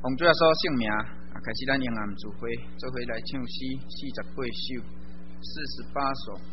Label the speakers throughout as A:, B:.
A: 奉主耶稣圣名，开始咱英暗聚会，做伙来唱诗48首，48首。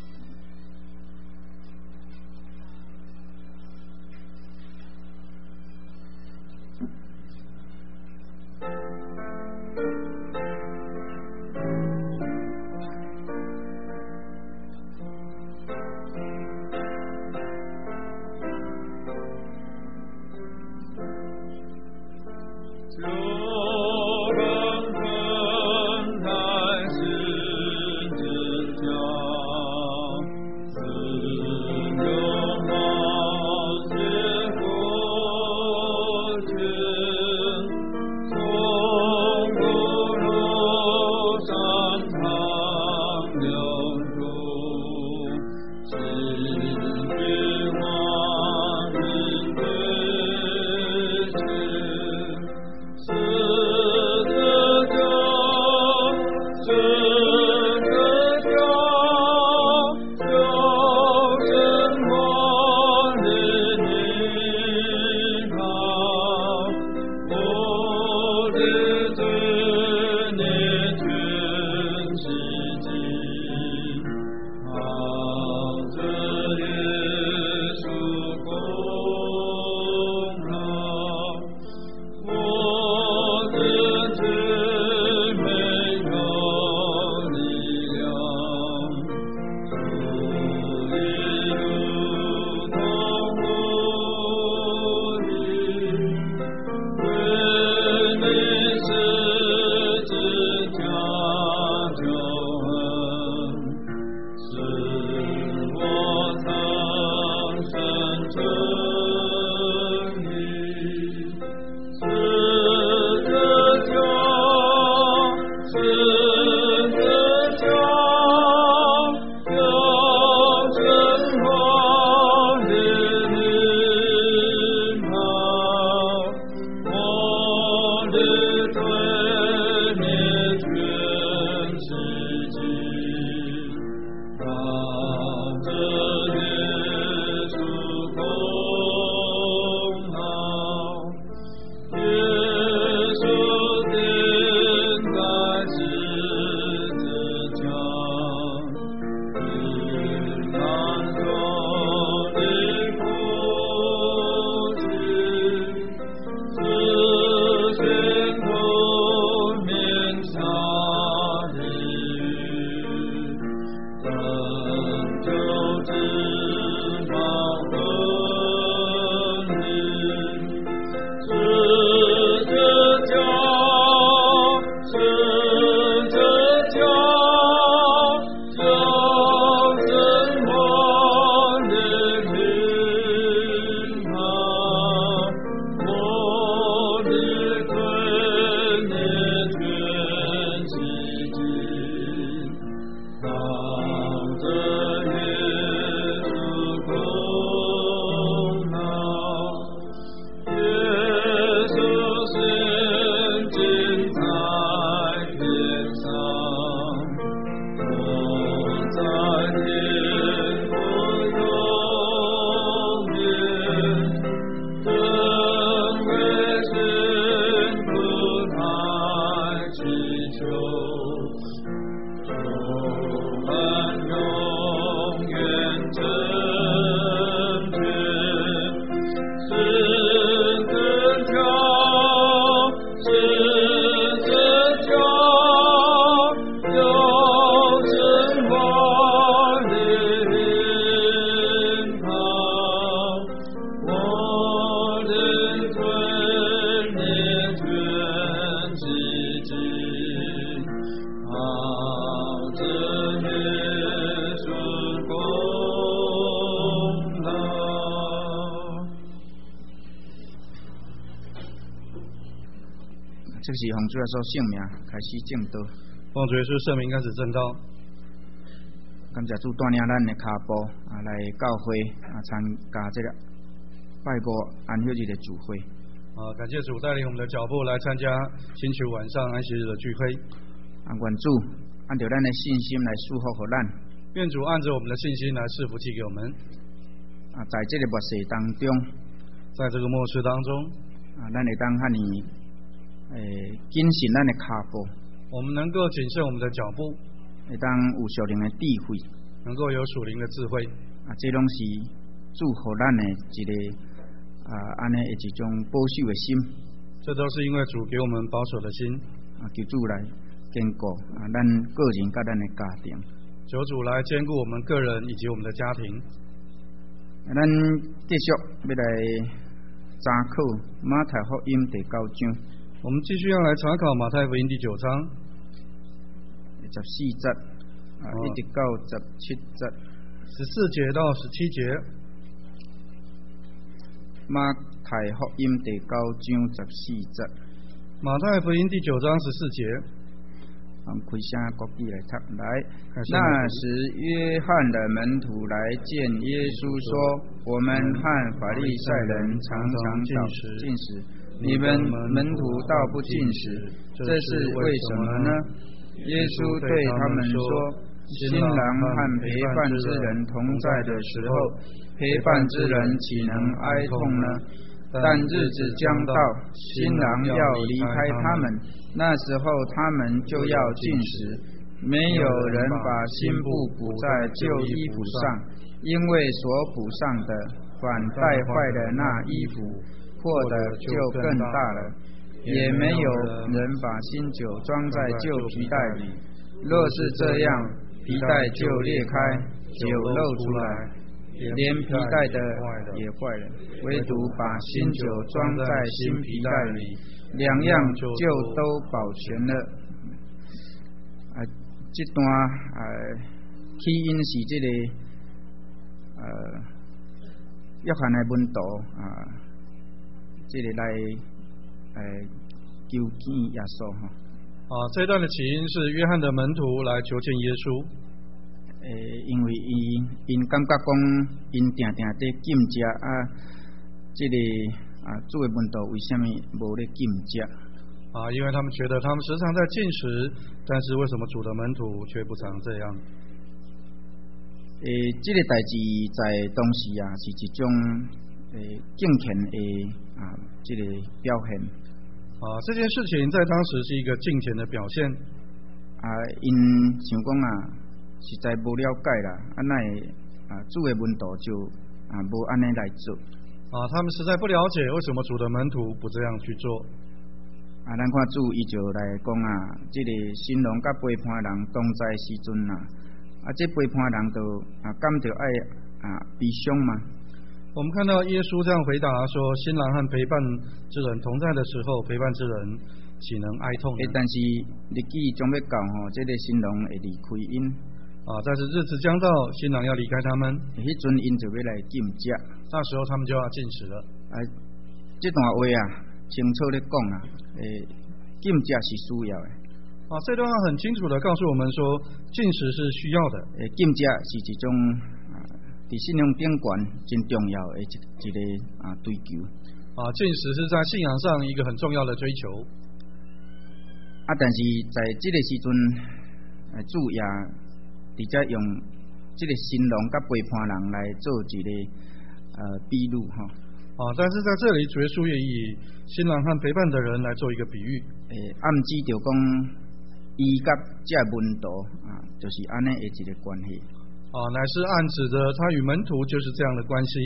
A: 这是奉主耶稣圣名开始正道，
B: 奉主耶稣圣名开始正道。
A: 感谢主带领咱的脚步来教会参加这个拜五安息日的聚会。
B: 感谢主带领我们的脚步来参加星期五晚上安息日的聚会。
A: 愿主按照咱的信心来祝福给咱。
B: 愿主按着我们的信心来赐福气给我们。
A: 在这个末世当中，
B: 在这个末世当中，
A: 咱会当和你谨慎咱的脚步，
B: 我们能够谨慎我们的脚步，
A: 会当有属灵的智慧，
B: 能够有属灵的智慧。
A: 这拢是祝福咱的一个安尼的一种保守的心。
B: 这都是因为主给我们保守的心。
A: 求主来坚固咱个人甲咱的家庭。
B: 求主来兼顾我们个人以及我们的家庭。
A: 咱继续要来查考马太福音第9章。
B: 我们继续要来查考马太福音第9章
A: 14节一直到17节
B: ，14节到17节。
A: 马太福音第9章14节。
B: 马太福音第9章14节。
A: 开声国语来读来。那时，约翰的门徒来见耶稣说：“我们和法利赛人常常进食，你们门徒倒不进食，这是为什么呢？”耶稣对他们说：“新郎和陪伴之人同在的时候，陪伴之人岂能哀痛呢？但日子将到，新郎要离开他们，那时候他们就要进食。没有人把新布补在旧衣服上，因为所补上的反带坏了那衣服，破的就更大了。也没有人把新酒装在旧皮袋里，若是这样，皮袋就裂开，酒漏出来，连皮带的也坏了，唯独把新酒装在新皮带里，两样就都保全了。这段起因是这个约翰的门徒这个来求见耶稣
B: 这段的起因是约翰的门徒来求见耶稣。
A: 因为因感觉讲，因定定在禁食这个主的门徒为什么无咧禁食？
B: 因为他们觉得他们时常在进食，但是为什么主的门徒却不常这样？
A: 这个代志在当时是一种敬虔的这个表现。
B: 这件事情在当时是一个敬虔的表现。
A: 因想讲实在无了解啦，那主的门徒就无安尼来做。
B: 他们实在不了解为什么主的门徒不这样去做。
A: 咱看主伊就来讲这个新郎甲陪伴人同在时阵这陪伴人就感到爱悲伤嘛。
B: 我们看到耶稣这样回答说：“新郎和陪伴之人同在的时候，陪伴之人岂能哀痛呢？”
A: 但是日子将要到这个新郎会离开因。
B: 但是日子将到，新郎要离开他们，
A: 迄阵因就要来禁食，
B: 那时候他们就要进食了。
A: 这段话清楚咧讲禁食是需要的。
B: 这段话很清楚的告诉我们说，进食是需要的。
A: 禁食是一种在信仰顶悬真重要的一个追求。
B: 进食是在信仰上一个很重要的追求。
A: 但是在这个时阵，主也直接用这个新郎甲陪伴人来做一个比喻
B: 但是在这里，主耶稣也以新郎和陪伴的人来做一个比喻。
A: 暗指着讲，伊甲这门徒就是安尼的一个关系。
B: 乃是暗指着他与门徒就是这样的关系。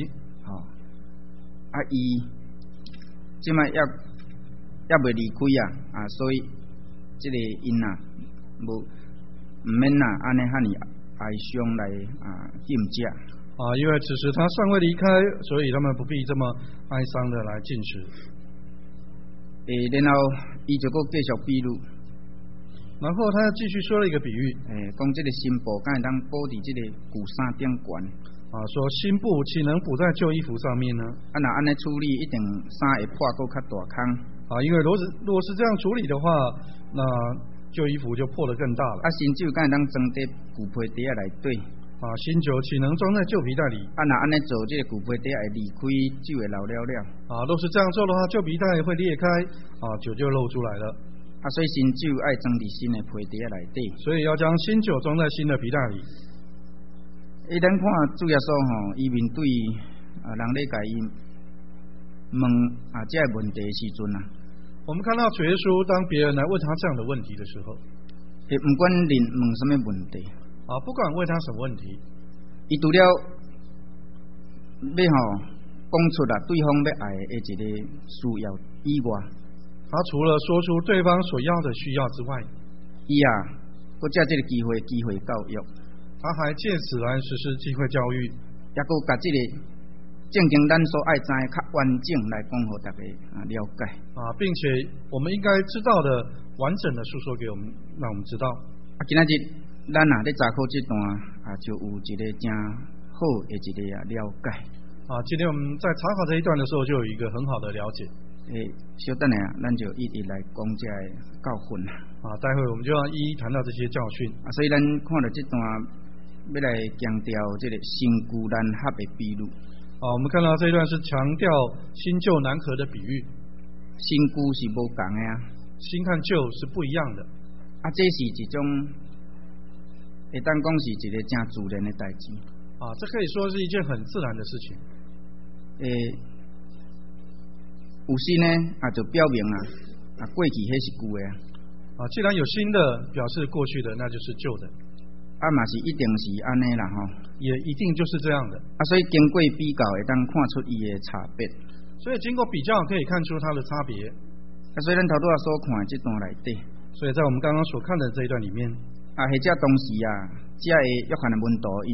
A: 伊即摆也未离开所以这个因唔免安尼哈尼哀伤来禁食。
B: 因为此时他尚未离开，所以他们不必这么哀伤的来进食。
A: 然后伊就继续比喻，
B: 然后他继续说了一个比喻，
A: 讲这个新布敢会当补伫这个旧衫顶悬。
B: 说新布岂能补在旧衣服上面呢？
A: 那安尼处理，一定衫会破够较大坑。
B: 因为如果是这样处理的话，那旧衣服就破得更大了。
A: 新酒敢会当装在旧皮袋内底。
B: 新酒岂能装在旧皮袋里？
A: 那安尼做，这个旧皮袋会离开，酒会漏了了。
B: 若是这样做的话，旧皮袋会裂开，酒就漏出来了。
A: 所以新酒爱装伫新的皮袋内底。
B: 所以要将新酒装在新的皮袋里。
A: 咱看主耶稣伊面对人咧甲伊问这个问题的时阵
B: 我们看到主耶稣当别人来问他这样的问题的时候，
A: 不管人问什么问题，
B: 不管问他什么问题，
A: 伊除了要讲出啦对方要爱的一个需要以外，
B: 他除了说出对方所要的需要之外，
A: 伊搁借这个机会教育，
B: 他还借此来实施机会教育，
A: 也搁把这个正经咱所爱知较完整来讲，互大家了解
B: 并且我们应该知道的完整的述说给我们，让我们知道。
A: 今仔日咱咧查考这段就有一个真好的一个了解。
B: 今天我们在查考这一段的时候，就有一个很好的了解。
A: 稍等下，咱就一一来讲这教训
B: 待会我们就要一一谈到这些教训。
A: 所以咱看到这段，要来强调这个新旧难合的比喻。
B: 我们看到这一段是强调新旧难合的比喻。
A: 新旧是无同的
B: 新和旧是不一样的。
A: 这是一种会当讲是一个真自然的代志。
B: 这可以说是一件很自然的事情。
A: 有新呢，就表明过去迄是旧的
B: 既然有新的，表示过去的那就是旧的。
A: 嘛是一定是安尼啦
B: 也一定就是这样的。
A: 所以经过比较会当看出伊的差别。
B: 所以经过比较可以看出它的差别。
A: 所以咱头拄所看的这段内底，
B: 所以在我们刚刚所看的这一段里面，
A: 或者当时这个约翰的门徒因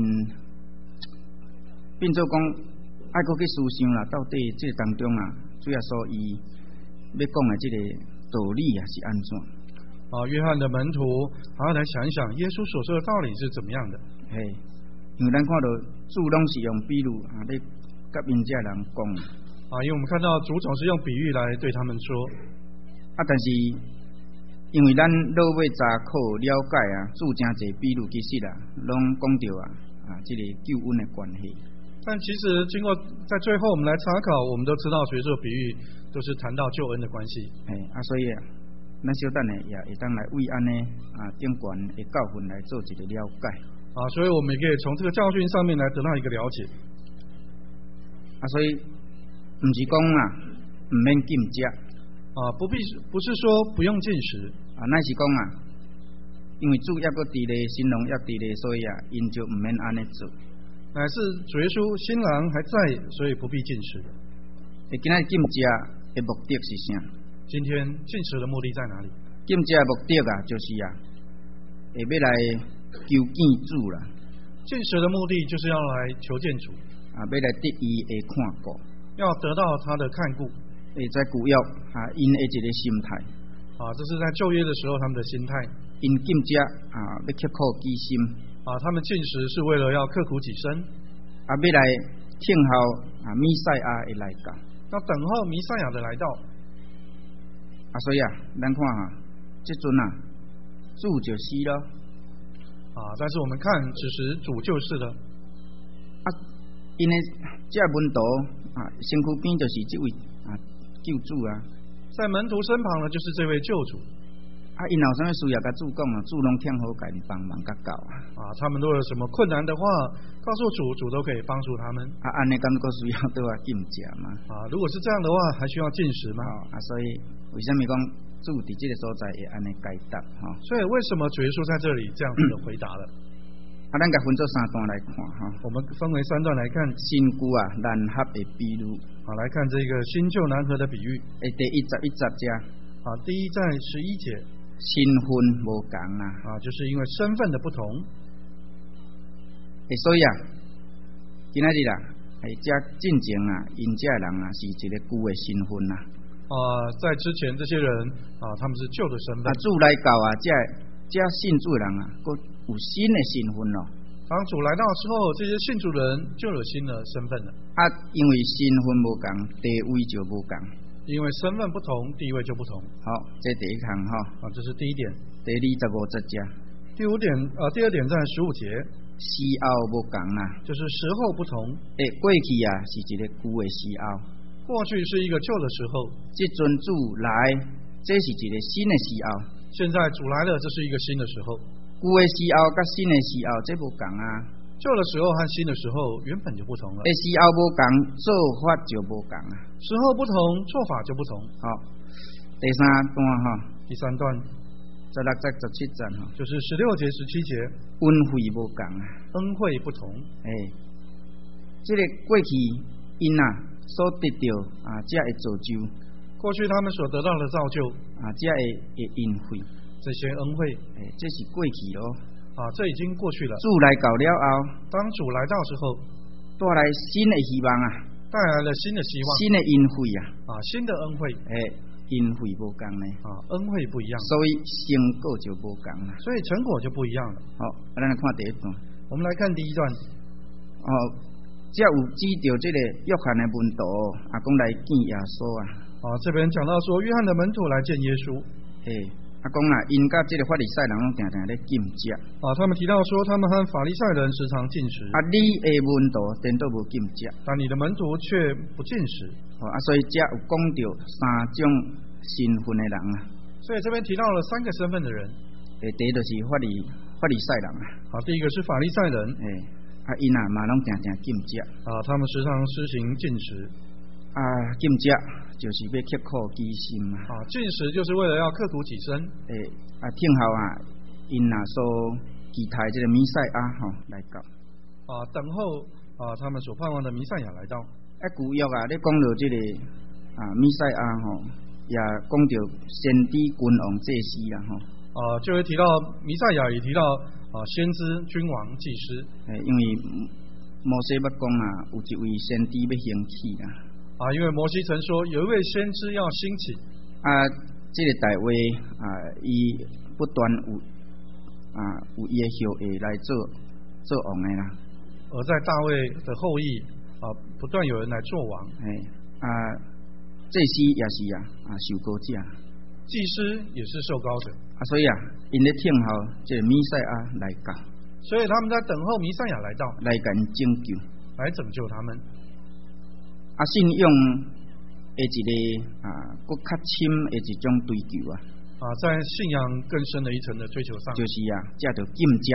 A: 变做讲爱搁去思想啦，到底这个当中主要说伊要讲的这个道理是安怎？
B: 约翰的门徒还要来想一想耶稣所说的道理是怎么样的。
A: 因为咱看到主拢是用比喻咧甲因这人讲。
B: 因为我们看到主总是用比喻来对他们说。
A: 但是因为咱落尾查考了解主真侪比喻其实拢讲到这个救恩的关系。
B: 但其实经过在最后我们来查考，我们都知道学术比喻都是谈到救恩的关系。
A: 所以咱小等呢也会当来为安尼顶悬的教训来做一个了解。
B: 所以我们也可以从这个教训上面来得到一个了解。
A: 所以不是讲唔免禁食
B: 不是说不用进食
A: 乃是讲因为主也搁伫咧，新郎也伫咧，所以因就唔免安尼做。
B: 乃是主耶稣新郎还在，所以不必进食。
A: 今仔禁食的目的是啥？
B: 今天进食的目的在哪里？
A: 禁食的目的就是要来求见主啦。
B: 进食的目的就是要来求见主
A: 要来得伊的看顾，
B: 要得到他的看顾。
A: 在古约因的一个心态
B: 这是在旧约的时候他们的心态。
A: 因禁食要刻苦己心
B: 他们进食是为了要刻苦己身
A: 要来听候弥赛亚的来到，
B: 要等候弥赛亚的来到。
A: 所以咱看这阵主就死了
B: 但是我们看此时主就是了
A: 因的这门徒身躯边就是这位救主
B: 在门徒身旁呢就是这位救主
A: 因有什么需要甲主讲主拢听好甲因帮忙甲教
B: 他们都有什么困难的话告诉主，主都可以帮助他们
A: 安尼敢够需要对禁食嘛
B: 如果是这样的话还需要进食吗
A: 所以为什么讲主伫这个所在会安尼解答
B: 所以为什么主耶稣在这里这样子的回答了
A: 咱甲分做三段来看
B: 我们分为三段来看
A: 新旧难合的比喻
B: 来看这个新旧难合的比喻
A: 第11节
B: 第一在11节
A: 身份无同
B: 就是因为身份的不同
A: 所以今仔日这进前因这人是一个旧的身份
B: 在之前这些人他们是旧的身份
A: 主来到这信主的人佫有新的身份
B: 当主来到之后这些信主人就有新的身份了
A: 因为身份无同地位就无同
B: 因为身份不同地位就不同
A: 好这第一项
B: 这是第一点
A: 第25节
B: 第二点在15节
A: 时候无同
B: 就是时候不同
A: 过去是一个旧的时候
B: 过去是一个旧的时候
A: 这阵主来这是一个新的时候
B: 现在主来了这是一个新的时候
A: 旧的时候跟新的时候这无同
B: 旧的时候和新的时候原本就不同了
A: 时候无同做法就无同
B: 时候不同做法就不同
A: 这第3段
B: 第3段
A: 16节17节
B: 就是16节17节，
A: 恩惠无同啊，
B: 恩惠不同。
A: 这个过去因所得到这会造就，
B: 过去他们所得到的造就
A: 这会恩惠，
B: 这些恩惠，
A: 这是过去咯。
B: 这已经过去了。
A: 主来到了后，
B: 当主来到之后，
A: 带来新的希望
B: 带来了新的希望，
A: 新的恩惠
B: 新的恩惠。
A: 恩惠无同呢，
B: 恩惠不一样，
A: 所以成果就无同了。
B: 所以成果就不一样了。
A: 好，咱来看第1段。
B: 我们来看第1段。
A: 这有指着这个约翰的门徒讲来见耶稣
B: 这边讲到说约翰的门徒来见耶稣。
A: 讲因甲这个法利赛人拢常常咧禁食。
B: 他们提到说他们和法利赛人时常禁食。
A: 你的门徒颠倒无禁食，
B: 但你的门徒却不禁食。
A: 所以这有讲到3种身份的人
B: 所以这边提到了3个身份的人。
A: 第一就是法利赛人
B: 第一个是法利赛人。
A: 因嘛拢常常禁食。
B: 他们时常施行禁食。
A: 禁食就是要刻苦己心
B: 禁食就是为了要刻苦己身。
A: 听候因所期待这个弥赛亚来到。
B: 等候他们所盼望的弥赛亚来到。
A: 旧约咧讲到这个弥赛亚也讲到先知君王祭司
B: 就会提到弥赛亚，也提到先知君王祭司。
A: 因为摩西捌讲有一位先知要兴起
B: 因为摩西曾说有一位先知要兴起。
A: 这个大卫伊不断有伊的后裔来做王的啦。
B: 而在大卫的后裔不断有人来做王。
A: 祭司也是受膏者，
B: 祭司也是受膏者。
A: 所以因咧听候这个弥赛亚来到，
B: 所以他们在等候弥赛亚来到，
A: 来甲因拯救，
B: 来拯救他们。
A: 信仰的一个更较深的一种追求
B: 在信仰更深的一层的追求上，
A: 就是这着禁食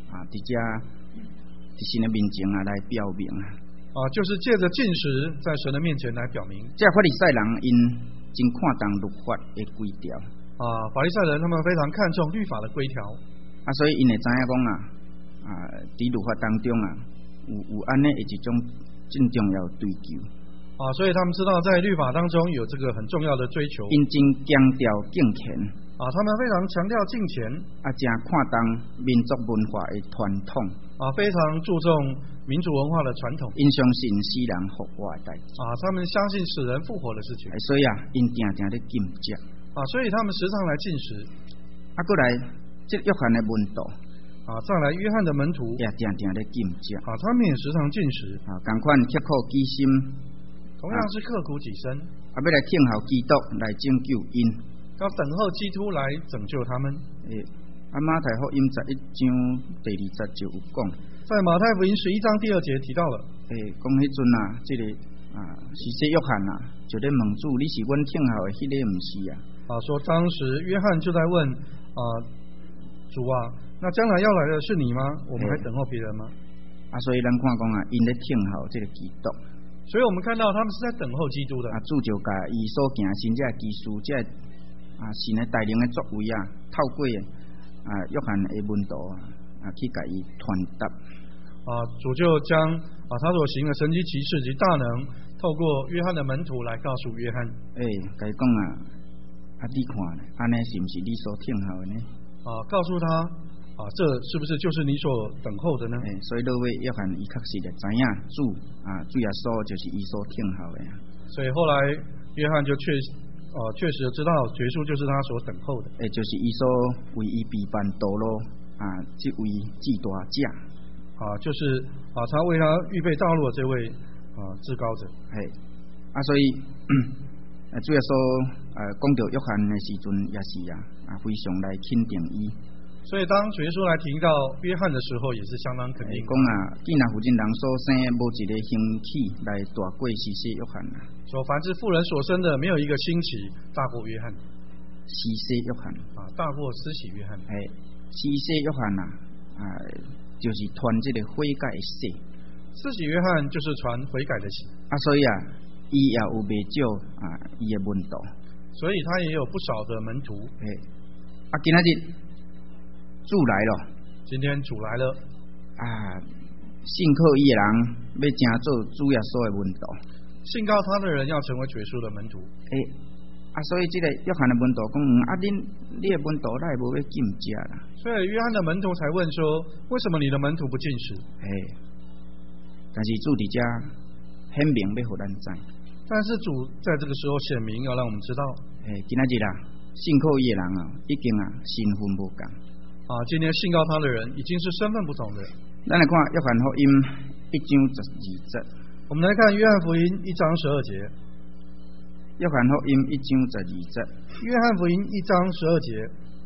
A: 在神的面前来表明
B: 就是借着禁食在神的面前来表明。
A: 这法利赛人因真看重律法的规条
B: 法利赛人他们非常看重律法的规条
A: 所以因会知影讲在律法当中有安尼一种真重要的追求
B: 所以他们知道在律法当中有这个很重要的追求。
A: 因真强调敬虔
B: 他们非常强调敬虔
A: 真看重民族文化的传统
B: 非常注重民族文化的传统。
A: 因相信死人复活的代志
B: 他们相信死人复活的事情。
A: 所以因常常咧禁食
B: 所以他们时常来禁食。
A: 过来这约翰的门徒
B: 再来约翰的门徒
A: 也常常咧禁食
B: 他们也时常禁食
A: 同款刻苦己心，
B: 同样是刻苦己身
A: 要来听候基督来拯救因，
B: 要等候基督来拯救他们。
A: 马太福音11章第20节就有讲，
B: 在马太福音11章第2节提到了
A: 讲迄阵这个是这约翰就咧问主，你是阮听候的迄个毋是
B: 说当时约翰就在问主那将来要来的是你吗？我们还等候别人吗？
A: 所以咱看讲因咧听候这个基督，
B: 所以我们看到他们是在等候基督的
A: 主就甲伊所行神这基督这神的带领的作为透过约翰的门徒去甲伊传达
B: 主就将他所行的神迹奇事及大能透过约翰的门徒来告诉约翰
A: 甲伊讲你看安尼是不是你所听候的呢
B: 告诉他这是不是就是你所等候的呢？
A: 所以各位约翰伊确实的知影主耶稣就是伊所听候的
B: 所以后来约翰就确实知道耶稣就是他所等候的
A: 就是伊所为伊备办道路这位至大者
B: 就是他为他预备道路的这位至高者
A: 所以主耶稣讲到约翰的时阵也是非常来肯定伊。
B: 所以当主耶稣来提到约翰的时候也是相当肯定
A: 讲既然附近人所生无一个兴起来大过施洗约翰
B: 说凡是妇人所生的没有一个兴起大过约翰
A: 施洗约翰
B: 大过施洗约翰
A: 施洗约翰就是传这个悔改的洗
B: 施洗约翰就是传悔改的洗
A: 所以伊也有袂少伊的门徒
B: 所以他也有不少的门徒。
A: 今仔日主来了，
B: 今天主来了
A: 信靠伊的人要成做主耶稣的门徒。
B: 信靠他的人要成为主耶稣的门徒。
A: 所以这个约翰的门徒讲，你的门徒哪无要禁食啦？
B: 所以约翰的门徒才问说，为什么你的门徒不禁食？
A: 但是主伫遮显明要互咱知。
B: 但是主在这个时候显明，要让我们知道。
A: 今仔日信靠伊的人已经身份无同。
B: 今天信靠他的人已经是身份不同的。
A: 咱来看约翰福音1章12节。
B: 我们来看约翰福音1章12节。
A: 约翰福音1章12节。
B: 约翰福音1章12节。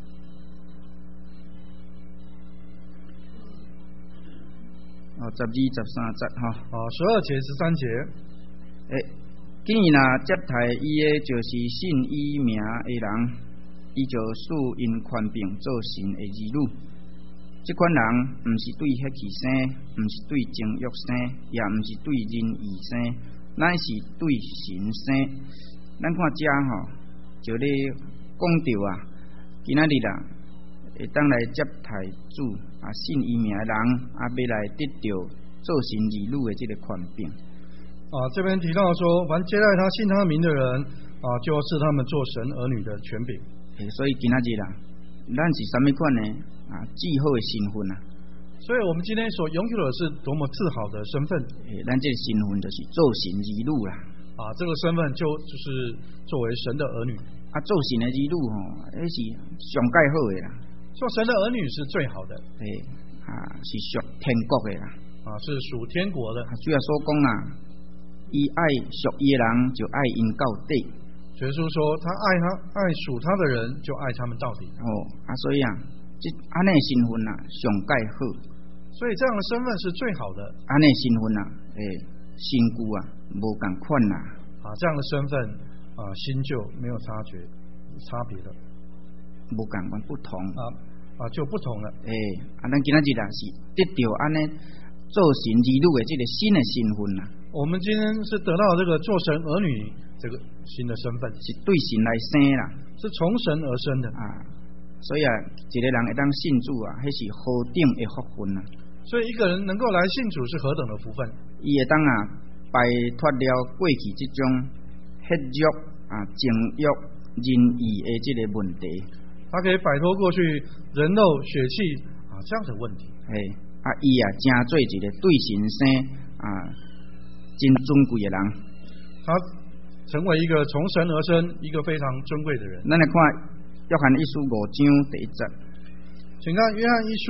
A: 12、13节
B: 12节、13节。
A: 今日接待伊的就是信伊名的人，伊就使因权柄做神的儿女。这款人毋是对血气生，毋是对情欲生，也毋是对人意生，乃是对神生。咱看遮就咧讲到今仔日会当来接待主信伊名的人要来得到做神儿女的这个权柄。
B: 这边提到说，凡接待他信他名的人就是他们做神儿女的权柄。
A: 所以今仔日咱是什么款呢？至好的身份
B: 所以我们今天所拥有的是多么自豪的身份。
A: 咱这个身份就是做神儿女啦。
B: 这个身份就是作为神的儿女。
A: 做神的儿女那是上介好的啦。
B: 做神的儿女是最好的。
A: 是属天国的啦。
B: 是属天国的。
A: 主要所讲伊爱属伊的人就爱因到底。
B: 耶稣说，他爱属他的人就爱他们到底。
A: 所以这安尼身份上介好。
B: 所以这样的身份是最好的。
A: 安尼身份身躯无同款
B: 这样的身份新旧没有差别的。
A: 无同款不同
B: 就不同了。
A: 咱今仔日是得到安尼做神儿女的这个新的身份
B: 我们今天是得到这个做神儿女这个新的身份，
A: 是对神来生啦，
B: 是从神而生的
A: 所以一个人会当信主迄是何等的福分
B: 所以一个人能够来信主是何等的福分。
A: 伊会当摆脱了过去这种血肉情欲人意的这个问题，
B: 他可以摆脱过去人肉血气这样的问题。
A: 伊真做一个对神生真尊贵的人，
B: 他成为一个从神而生、一个非常尊贵的人。
A: 咱来看约翰一书5章第1节，
B: 请看约翰一书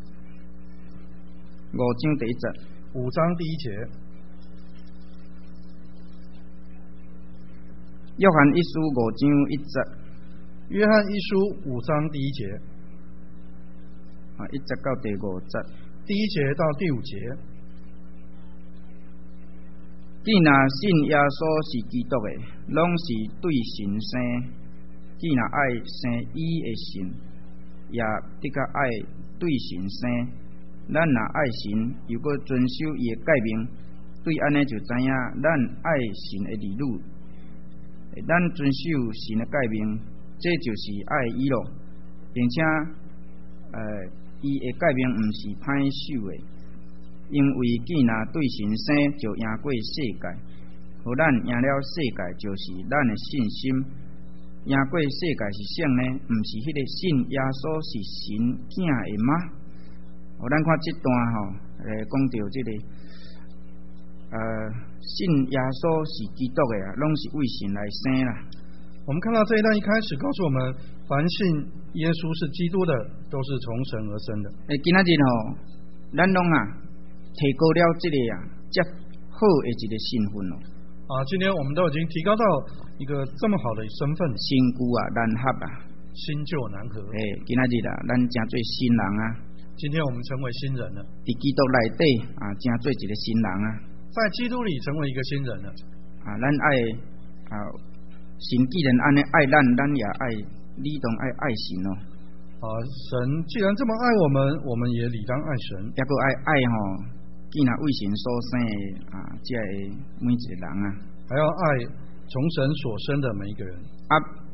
A: 5章第1节
B: ，5章第1节。
A: 约翰一书5章1节，
B: 约翰一书5章第1节
A: ，1节到第5节，
B: 第1节到第5节。
A: 既若信耶稣是基督的，拢是对神生；既若爱生伊的神，也的确爱对神生。咱若爱神，如果遵守伊的诫命，对安尼就知影咱爱神的儿女。咱遵守神的诫命，这就是爱伊咯，并且伊的诫命毋是歹守的。因为既然对神生，就赢过世界。互咱赢了世界，就是咱的信心。赢过世界是啥呢？毋是迄个信耶稣是神囝的吗？咱看这段讲到这个信耶稣是基督的拢是为神来生啦。
B: 我们看到这一段一开始告诉我们，凡信耶稣是基督的，都是从神而生的。
A: 今仔日咱拢提高了这个这好的一个身份
B: 今天我们都已经提高到一个这么好的身份，
A: 身躯难合
B: 新旧难合。
A: 今仔日咱真做新人
B: 今天我们成为新人了，
A: 伫基督内底真做一个新人
B: 在基督里成为一个新人了。
A: 咱爱神既然安尼爱咱，咱也爱理当爱神
B: 神既然这么爱我们，我们也理当爱神，
A: 也搁爱既然为神所生的这每一个人
B: 还要爱从神所生的每一个人。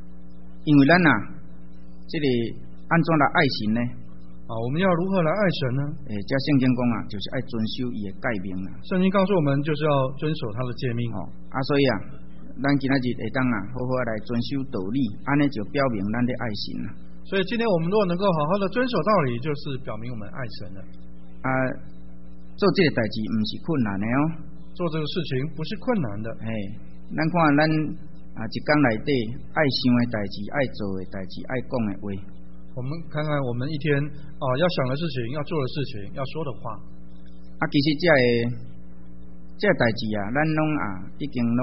A: 因为咱这个安怎来爱神呢？
B: 我们要如何来爱神呢？
A: 这圣经讲就是爱遵守伊的诫命啦。
B: 圣经告诉我们，就是要遵守他的诫命。
A: 所以咱今仔日会当好好来遵守道理，安尼就表明咱咧爱神啦。
B: 所以今天我们如果能够好好的遵守道理，就是表明我们爱神了。
A: 做这个代志唔是困难的哦。
B: 做这个事情不是困难的。
A: 咱看咱一天内底爱想的代志、爱做的代志、爱讲的话。
B: 我们看看我们一天要想的事情、要做的事情、要说的话。
A: 其实这代志咱拢已经拢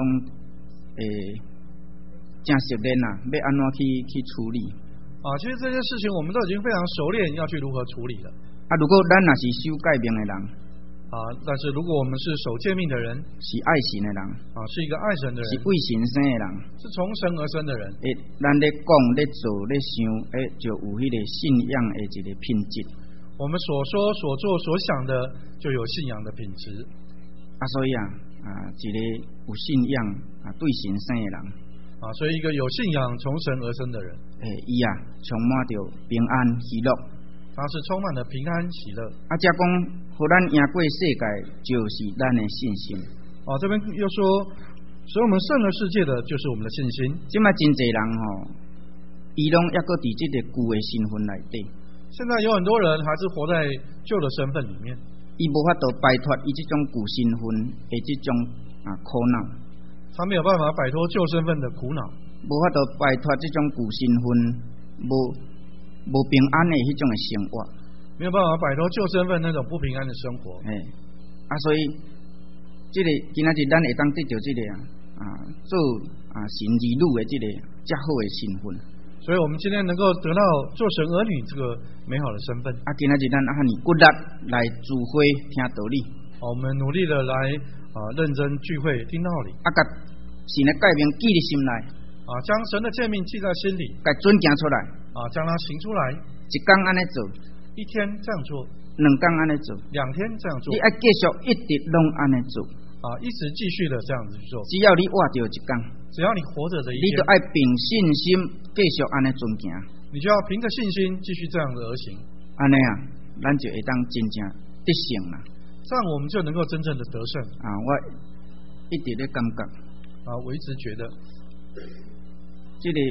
A: 真熟练啦，要安怎去处理。
B: 其实这些事情我们都已经非常熟练，要去如何处理了。
A: 如果咱若是守诫命的人，
B: 但是如果我们是守诫命的人，
A: 是爱神的人，
B: 是一个爱神的人，
A: 是为神生的人，
B: 是从神而生的人，
A: 咱咧讲、咧做、咧想，就有迄个信仰的一个品质。我们所说、所做、所想的，就有信仰的品质。所以一个有信仰对神生的人，
B: 所以一个有信仰、从神而生的人，
A: 伊充满着平安喜乐。
B: 他是充满了平安喜乐。
A: 才讲，互咱赢过世界，就是咱的信心。
B: 这边又说，使我们胜了世界的，就是我们的信心。
A: 即卖真侪人伊拢抑搁伫即个旧的身份内底。
B: 现在有很多人还是活在旧的身份里面，
A: 伊无法度摆脱伊即种旧身份的即种苦恼。
B: 他没有办法摆脱旧身份的苦恼，
A: 无法度摆脱即种旧身份无平安的迄种的生活，
B: 没有办法摆脱旧身份那种不平安的生活。
A: 所以今仔日咱会当得到这个做神儿女的这个较好的身份。
B: 所以我们今天能够得到做神儿女这个美好的身份。
A: 今仔日咱尼骨力来聚会听道理。
B: 我们努力的来认真聚会听道理。
A: 甲神的诫命记在心内。
B: 将神的诫命记在心里。
A: 甲准行出来。
B: 将它行出来，
A: 一天安尼做，
B: 一天这样做，
A: 两天安尼做，
B: 两天这样做，
A: 你要继续一直拢安尼做，
B: 一直继续的这样子去做。
A: 只要你活着一天，
B: 只要你活着的一天，
A: 你就要凭信心继续安尼遵行，
B: 你就要凭着信心继续这样的而行。
A: 安尼咱就会当真正得胜啦。
B: 这样我们就能够真正的得胜。
A: 我一直咧感觉，
B: 我一直觉得，
A: 这个。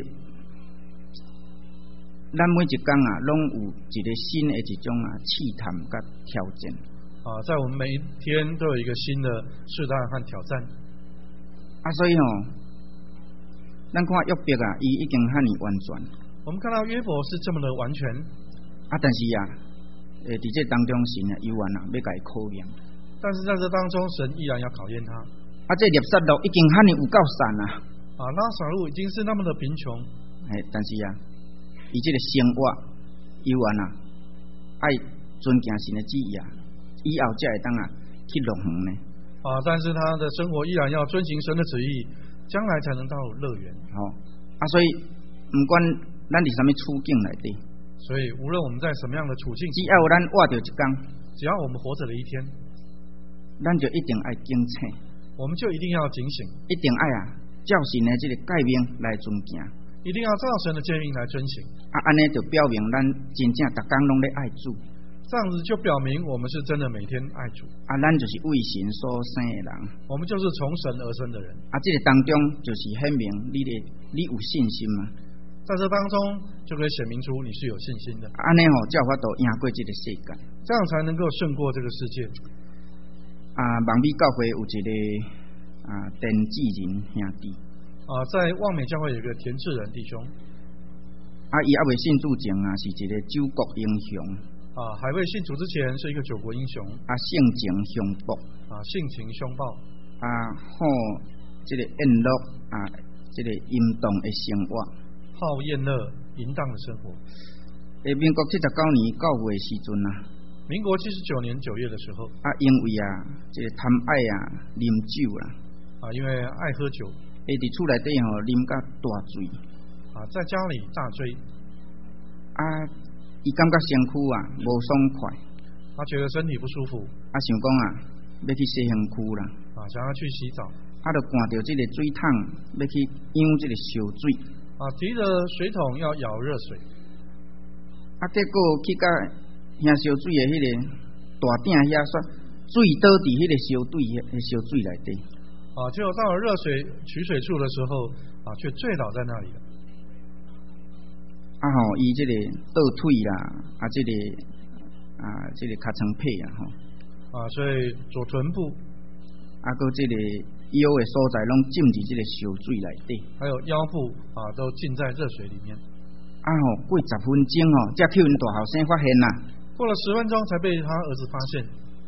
A: 咱每一天拢有一个新的一种试探甲挑战。
B: 在我们每一天都有一个新的试探和挑战。
A: 所以咱看约伯伊已经遐尼完全。
B: 我们看到约伯是这么的完全。
A: 但是伫这当中神依然要甲伊考验。
B: 但是在这当中，神依然要考验他。
A: 这列撒路已经遐尼有够善
B: 拉撒路已经是那么的贫穷。
A: 但是伊这个生活依然爱遵行神的旨意以后才会当去乐园呢。
B: 但是他的生活依然要遵行神的旨意，将来才能到乐园。
A: 所以不管咱伫什么处境内底，
B: 所以无论我们在什么样的处境，
A: 只要咱活着一天，
B: 只要我们活着的一天，
A: 咱就一定爱警醒，
B: 我们就一定要警醒，
A: 一定爱照神的这个诫命来遵行。
B: 一定要照神的诫命来遵行。
A: 安尼就表明咱真正逐天拢咧爱主。
B: 这样子就表明我们是真的每天爱主。
A: 咱就是为神所生的人。
B: 我们就是从神而生的人。
A: 这个当中就是显明你有信心嘛。
B: 在这当中就可以显明出你是有信心的。
A: 安尼才有法度赢过这个世界。
B: 这样才能够胜过这个世界。
A: 望美教会有一个田志仁兄弟。
B: 在望美教会有一个田志仁弟兄，
A: 伊还未信主前是一个救国英雄，
B: 还未信主之前是一个救国英雄，
A: 性情凶暴，
B: 性情凶暴，
A: 好这个宴乐这个淫荡的生活，
B: 好宴乐淫荡的生活。
A: 民国79年9月时阵
B: 民国79年9月的时候，
A: 因为这个贪爱啉酒啦，
B: 因为爱喝酒。
A: 伫厝内底啉甲大醉，
B: 在家里大醉，
A: 伊感觉身躯无爽快，
B: 他觉得身体不舒服，
A: 想讲要去洗身躯啦，
B: 想要去洗澡，
A: 就看到这个水桶要去养这个烧水，
B: 提着水桶要舀热水。
A: 结果去到兄烧水的迄个大鼎遐说，水倒伫迄个烧水内底。
B: 结果到了热水取水处的时候，却醉倒在那里了。
A: 伊这个倒腿啦，这个尻川配
B: 所以左臀部，
A: 搁这个腰的所在拢浸入这个烧水内底，
B: 还有腰部都浸在热水里面。
A: 过10分钟才去阮大后生发现啦。
B: 过了10分钟才被他儿子发现。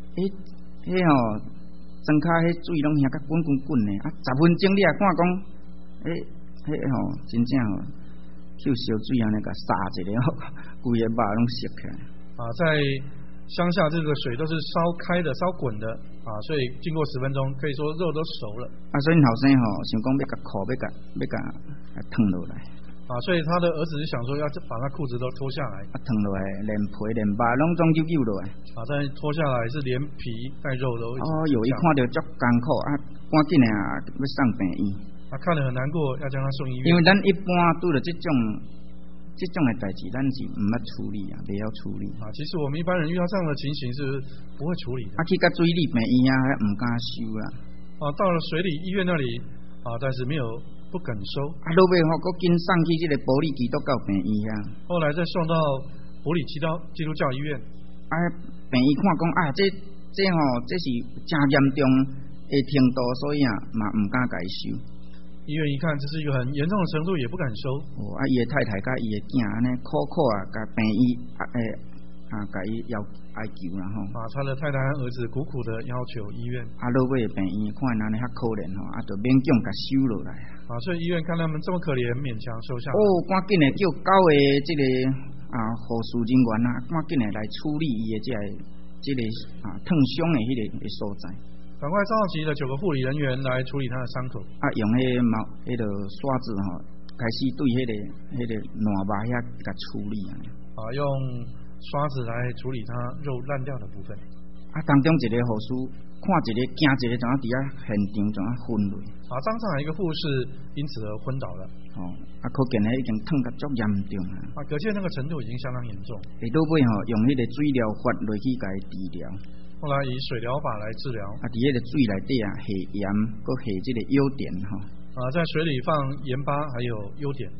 A: 庄骹迄水拢遐甲滚的，10分钟你也看讲，真正去烧水安尼甲撒一个，规个肉拢熟起来。
B: 在乡下这个水都是烧开的、烧滚的所以经过10分钟，可以说肉都熟了。
A: 所以后生想讲要甲裤要甲烫落来。
B: 所以他的儿子就想说要把他裤子都脱下来，
A: 烫落来，连皮连肉拢总揪落来。
B: 再脱下来是连皮带肉都。
A: 有一看到足艰苦赶紧的要送病院。
B: 看得很难过，要将他送医院。
A: 因为咱一般拄着这种的代志，咱是唔捌处理袂晓处理。
B: 其实我们一般人遇到这样的情形是不会处理的。
A: 去到水里病院唔敢收啦。
B: 到了水里医院那里但是不肯收。
A: 落尾搁紧送去这个保利基督教病院遐。
B: 后来再送到伯利基督教医院。
A: 病院看讲这是真严重的程度，所以嘛唔敢甲伊收。
B: 医院一看这是一个很严重的程度，也不敢收。
A: 伊的太太甲伊的囝安尼苦甲病院甲伊要哀求啦
B: 他的太太和儿子苦苦的要求医院。
A: 落尾病院看安尼遐可怜就勉强甲收落来。
B: 所以医院看他们这么可怜，勉强收下来。
A: 赶紧的叫9个这个护士人员赶紧的来处理伊的这个烫伤的迄个所在。
B: 赶快召集了9个护理人员来处理他的伤口。
A: 用迄个刷子开始对迄个烂肉遐甲处理
B: 用刷子来处理他肉烂掉的部分。
A: 当中一个护士看一个惊一个，怎伫现场怎昏落。
B: 当场一个护士因此而昏倒了。
A: 可见已经烫甲足严重
B: 可见那个程度已经相当严重。
A: 落尾用迄个水疗法落去甲伊治疗。
B: 后来以水疗法来治疗。
A: 伫迄个水内底下盐，搁下这个优碘
B: 在水里放盐巴还有优碘。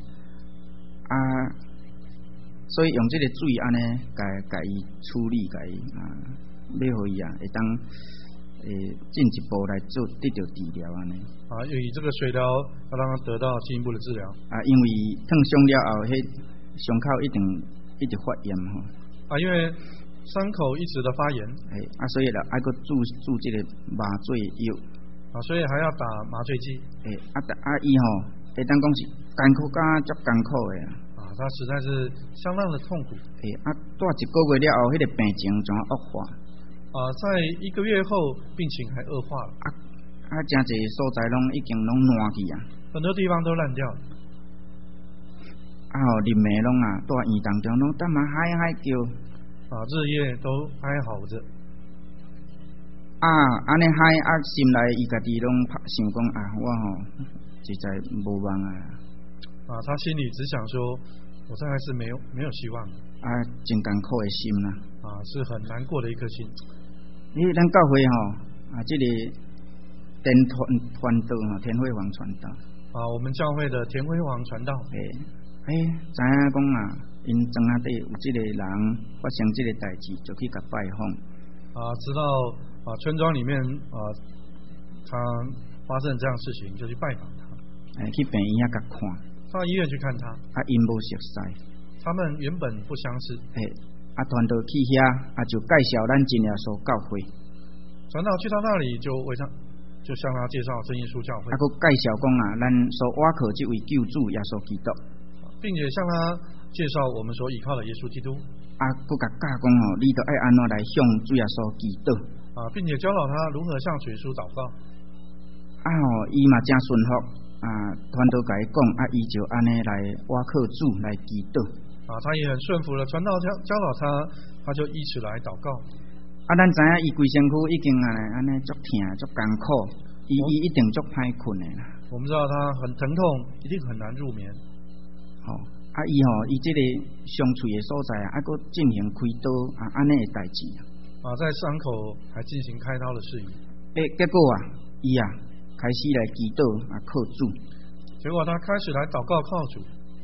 A: 所以用这个水安尼甲伊处理，甲伊要互伊会当进一步来得到治疗安尼。
B: 以这个水疗要让他得到进一步的治疗。
A: 因为烫伤了后，迄伤口一直发炎
B: 因为伤口一直的发炎。
A: 所以还搁注这个麻醉药。
B: 所以还要打麻醉剂。
A: 伊会当讲是艰苦甲足艰苦的
B: 他实在是相当的痛苦。
A: 住1个月了后，迄个病情怎恶化？
B: 在1个月后，病情还恶化了。
A: 真侪所在拢已经拢烂去
B: 很多地方都烂掉了。
A: 林妹拢住院当中拢干嘛嗨叫？
B: 日夜都哀嚎着。
A: 安尼嗨心内伊家己拢想讲我实在无望
B: 他心里只想说，我这还是没有希望。
A: 真艰苦的心啦。
B: 是很难过的一颗心。
A: 咱教会这个传道田辉煌传道。
B: 我们教会的田辉煌传道。
A: 知影讲因庄仔底有这个人发生这个代志，就去甲拜访。
B: 知道村庄里面他发生这样事情，就去拜访他。
A: 去病院遐甲看。
B: 到医院去看他。
A: 因无熟悉。
B: 他们原本不相识。
A: 传道去遐就介绍咱真耶稣教会。
B: 传道去到那里就向他介绍真耶稣教会。
A: 佮介绍讲咱所倚靠这位救主耶稣基督，
B: 并且向他介绍我们所倚靠的耶稣基督。
A: 佮甲教讲你都爱安怎来向主耶稣祈祷。
B: 并且教导他如何向主耶稣祷告。
A: 伊嘛真顺服。传道甲伊讲伊就安尼来倚靠主来祈祷。
B: 他也很顺服了传道教导他就依此来祷告。
A: 咱知影伊规身躯已经安尼足疼足艰苦，伊一定足歹困的啦。
B: 我们知道他很疼痛，一定很难入眠。
A: 伊这个伤脆的所在啊，佫进行开刀安尼的代志
B: 在伤口还进行开刀的事宜。
A: 结果伊开始来祈祷靠主。
B: 结果他开始来祷告靠主。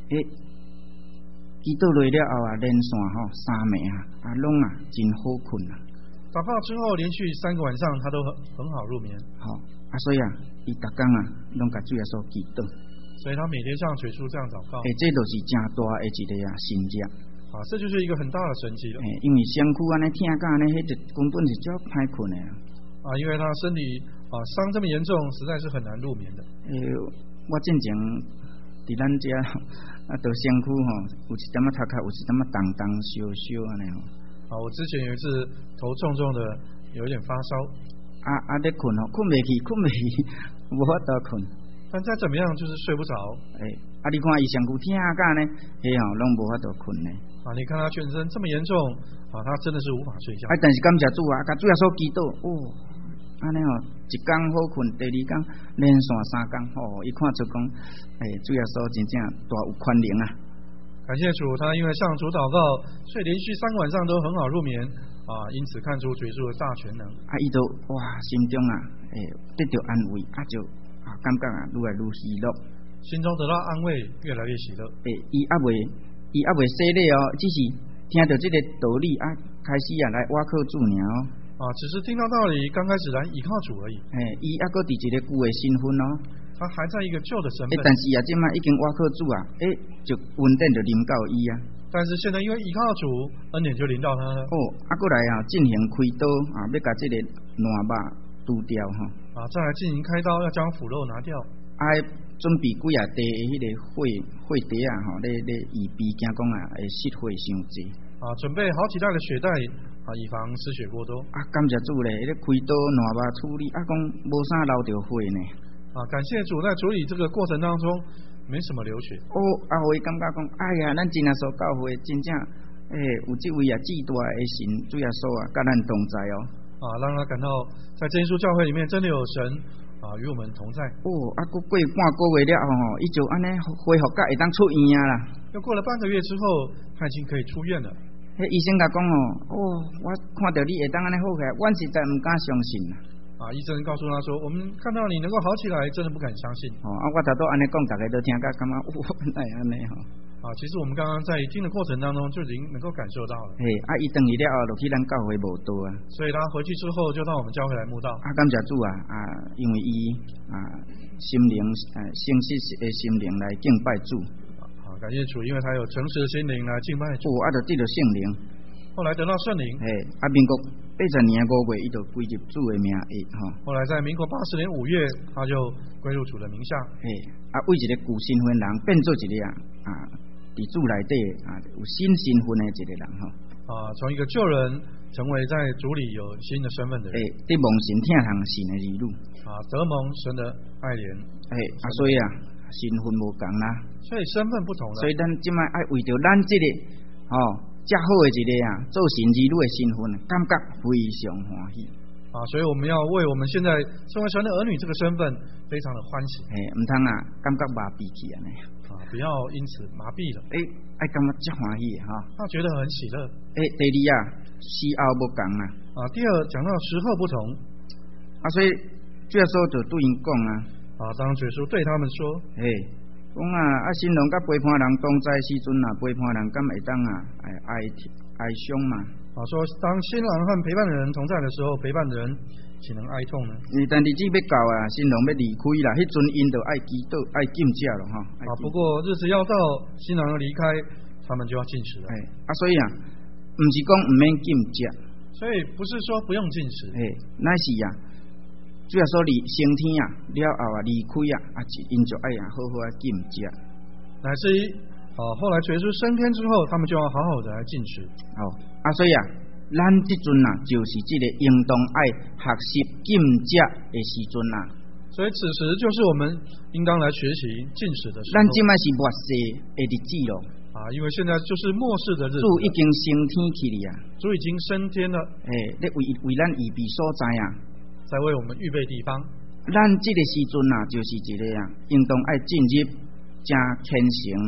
A: 祈祷落了后连续3暝拢真好困
B: 祷告之后，连续3个晚上，他都很好入眠。
A: 所以伊逐工拢甲主耶稣祈祷。
B: 所以他每天向水叔这样祷告。
A: 这就是真大的一个神迹。
B: 这就是一个很大的神迹了。
A: 因为身躯安尼疼甲安尼，迄就根本是足歹困的。
B: 因为他身体伤这么严重，实在是很难入眠的。
A: 我进前伫咱遮就身躯有一点仔头壳，有一点仔动烧烧安尼
B: 我之前有一次头重重的，有一点发烧。
A: 咧困困袂去，无法度困。
B: 但再怎么样就是睡不着。
A: 你看伊身躯疼甲呢，拢无法度困呢。
B: 你看他全身这么严重，他真的是无法睡觉。
A: 但是感谢主甲主耶稣祈祷，安尼一天好困，第2天连续3天，伊看出讲，主耶稣真正大有宽容啊。
B: 感谢主，他因为向主祷告，所以连续3个晚上都很好入眠因此看出主耶稣的大全能。
A: 伊就心中得到安慰就。感觉愈来愈喜乐，
B: 心中得到安慰，越来越喜乐。
A: 伊还未洗礼只是听到这个道理开始来倚靠主尔
B: 只是听到道理，刚开始来依靠主而已。
A: 伊还佫伫一个旧的身份
B: 他还在一个旧的身份。
A: 但是即摆已经倚靠主就恩典就临到伊
B: 但是现在因为依靠主，恩典就临到他了。
A: 还佫来进行开刀要甲这个烂肉除掉
B: 再来进行开刀，要将腐肉拿掉。
A: 准备几地迄个血袋咧预备，惊讲会失血伤济。
B: 准备好几袋的血袋以防失血过多。
A: 感谢主咧，开刀烂肉处理讲无啥流着血呢。
B: 感谢主，在处理这个过程当中没什么流血。
A: 会感觉讲，咱真耶稣教会真正有这位至大的神主耶稣甲咱同在
B: 让他感到在真耶稣教会里面真的有神与我们同在。
A: 过半个月了伊就安尼恢复甲会当出院啦。
B: 又过了半个月之后，他已经可以出院了。
A: 医生甲讲我看到你会当安尼好起来，我实在唔敢相信
B: 医生告诉他说，我们看到你能够好起来，真的不敢相信。
A: 我头拄安尼讲，大家都听甲感觉原来安尼
B: 其实我们刚刚在听的过程当中就已经能够感受到了。
A: 伊回去了后，就去咱教会慕道
B: 所以他回去之后就到我们教会来慕道。
A: 感谢主因为伊心灵诚实的心灵来敬拜主。
B: 感谢主，因为他有诚实的心灵来敬拜主。
A: 就得到圣灵。
B: 后来得到圣灵。
A: 民国80年5月，伊就归入主的名
B: 后来在民国80年5月，他就归入主的名下。
A: 为一个旧身份人变做一个伫主内底有新身份的一个人
B: 从一个旧人成为在主里有新的身份的人。
A: 得蒙神听从神的儿女
B: 得蒙神的爱怜。
A: 所以身份无同啦。
B: 所以身份不同了。
A: 所以咱即摆爱为着咱这个遮好的一个做神儿女的身份，感觉非常欢喜。
B: 所以我们要为我们现在身为神的儿女这个身份非常的欢喜。
A: 唔通感觉麻痹起安尼。
B: 不要因此麻痹了。
A: 爱感觉真欢喜
B: 他觉得很喜乐。
A: 第二时候不同
B: 第二讲到时候不同。
A: 所以主耶稣就对因讲
B: 当主耶稣对他们说，
A: 讲新郎甲陪伴人同在时阵陪伴人敢会当哀伤嘛？
B: 说当新郎和陪伴的人同在的时候，陪伴的人岂能哀痛呢？
A: 但日子要到新郎要离开啦，迄阵因就爱祈祷、爱禁食了
B: 不过日子要到，新郎要离开，他们就要禁食了。
A: 所以不是讲唔免禁食，
B: 所以不是说不用禁食，
A: 乃是主要说升天了后离开因就爱好好禁食，
B: 乃至于后来主耶稣升天之后，他们就要好好的来禁食。
A: 所以咱这阵就是这个应当爱学习禁食的时阵
B: 所以此时就是我们应当来学习禁食的时候。
A: 咱现在是末世的日子咯。
B: 因为现在就是末世的日子。
A: 主已经升天去了
B: 主已经升天了。
A: 咧为咱预备所在
B: 在为我们预备地方。
A: 咱这个时阵就是一个应当爱进入真虔诚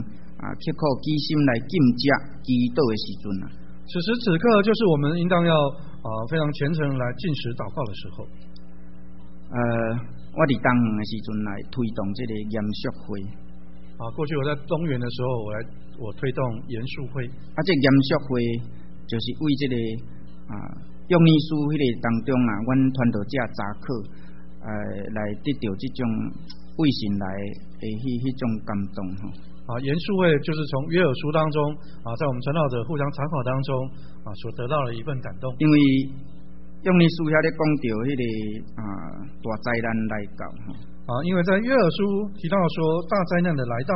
A: 刻苦己心来禁食祈祷的时阵啊。
B: 此时此刻就是我们应当要非常虔诚来禁食祷告的时候。
A: 我伫东园的时阵来推动这个严肃会。
B: 过去我在东园的时候，我推动严肃会。
A: 这严肃会就是为这个用意书迄个当中阮传道者查考来得到这种为神来的迄种感动
B: 严肃会就是从约珥书当中在我们传道者互相查考当中所得到的一份感动。
A: 因为用意书遐咧讲到迄个大灾难来到
B: 因为在约珥书提到说大灾难的来到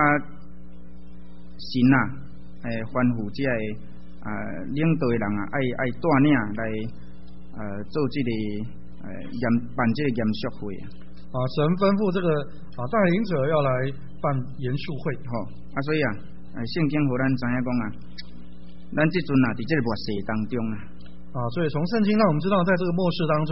A: 神吩咐这个领导的人爱带领来做这个办这个严肃会
B: 神吩咐这个带领者要来办严肃会
A: 所以圣经互咱知影讲咱这阵伫这个末世当中
B: 所以从圣经让我们知道，在这个末世当中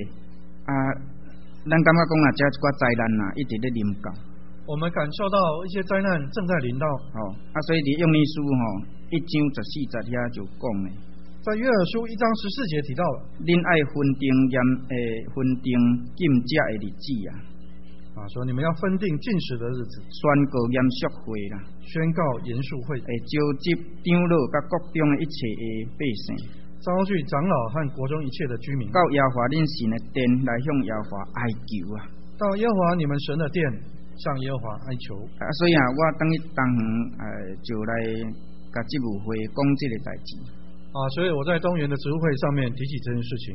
A: 咱感觉讲这一寡灾难一直咧临到，
B: 我们感受到一些灾难正在临到
A: 所以伫用意书1章14节遐就讲咧，
B: 在约珥书1章14节提到了，
A: 恁爱分定禁食的日子
B: 说你们要分定禁食的日子，
A: 宣告严肃会啦，
B: 宣告严肃会，
A: 召集长老甲国中的一切的百姓，
B: 召聚长老和国中一切的居民，
A: 到耶和华恁神的殿来向耶和华哀求
B: 到耶和华你们神的殿向耶和华哀求
A: 所以我等于东园就来甲职务会讲这个代志
B: 所以我在东园的职务会上面提起这件事情